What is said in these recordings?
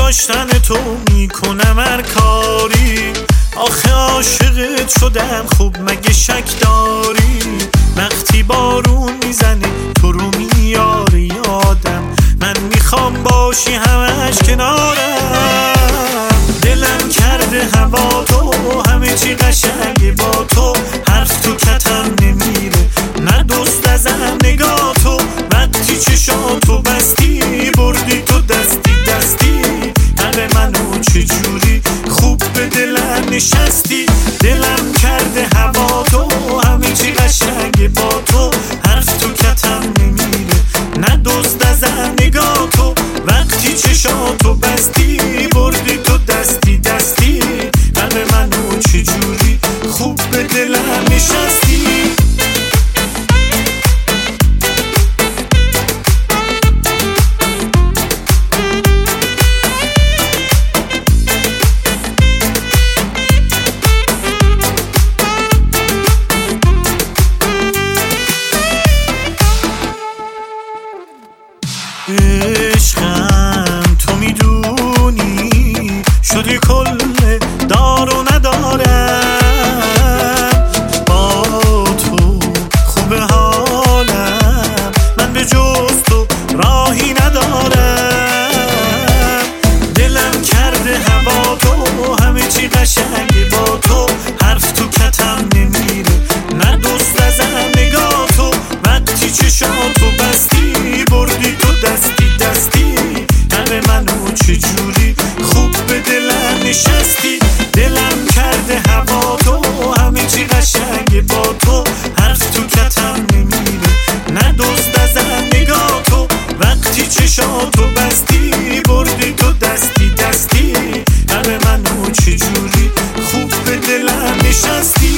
داشتن تو میکنم هر کاری. آخه عاشقت شدم، خب مگه شک داری؟ وقتی بارون میزنه تو رو میاره یادم، من میخوام باشی همش کنارم. دلم کرده هوا تو، همه چی قشنگه با تو، حرف تو کتم نمیره، نه دوست ازم نگاه تو. وقتی چشاتو بستی بردی تو دستی دستی، قلب منو چجوری خوب به دلم نشستی. دلم کرده هوا تو، همه چی قشنگه با تو، حرف تو کتم نمیره، نه دوست ازم نگاه تو. وقتی چشاتو بستی بردی تو دستی دستی، قلب منو چجوری خوب به دلم نشستی. عشقم تو میدونی شدی کل دار و ندارم، با تو خوب حالم، من به جز تو راهی ندارم. دلم کرده هوا تو، همه چی قشنگه با تو، حرف تو کتم نمیره، نه دوست ازم نگاه تو. وقتی چشاتو بستی بردی تو دستی دستی، قلب منو چجوری خوب به دلم نشستی. دلم کرده هوا تو، همه چی قشنگه با تو، حرف تو کتم نمیره، نه دوست ازم نگاه تو. وقتی چشاتو بستی بردی تو دستی دستی، قلب منو چجوری خوب به دلم نشستی.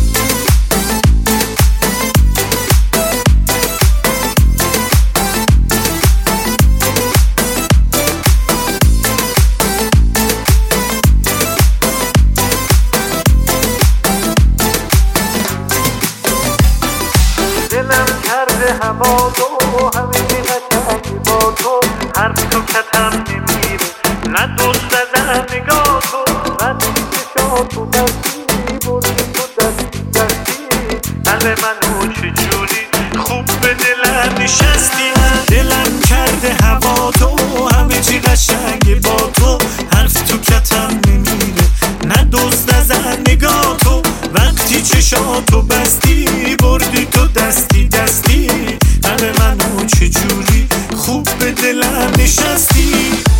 دلم کرده هوا تو، همه چی قشنگه با تو، حرف تو کتم نمیره، نه دوست ازم نگاه تو. وقتی چشاتو بستی بردی تو دستی دستی، قلب منو چجوری خوب به دلم نشستی. دلم کرده هوا تو، همه چی قشنگه با تو، حرف تو کتم نمیره، نه دوست ازم نگاه تو. وقتی چشاتو بستی بردی تو دستی دستی، قلب منو چجوری خوب به دلم نشستی.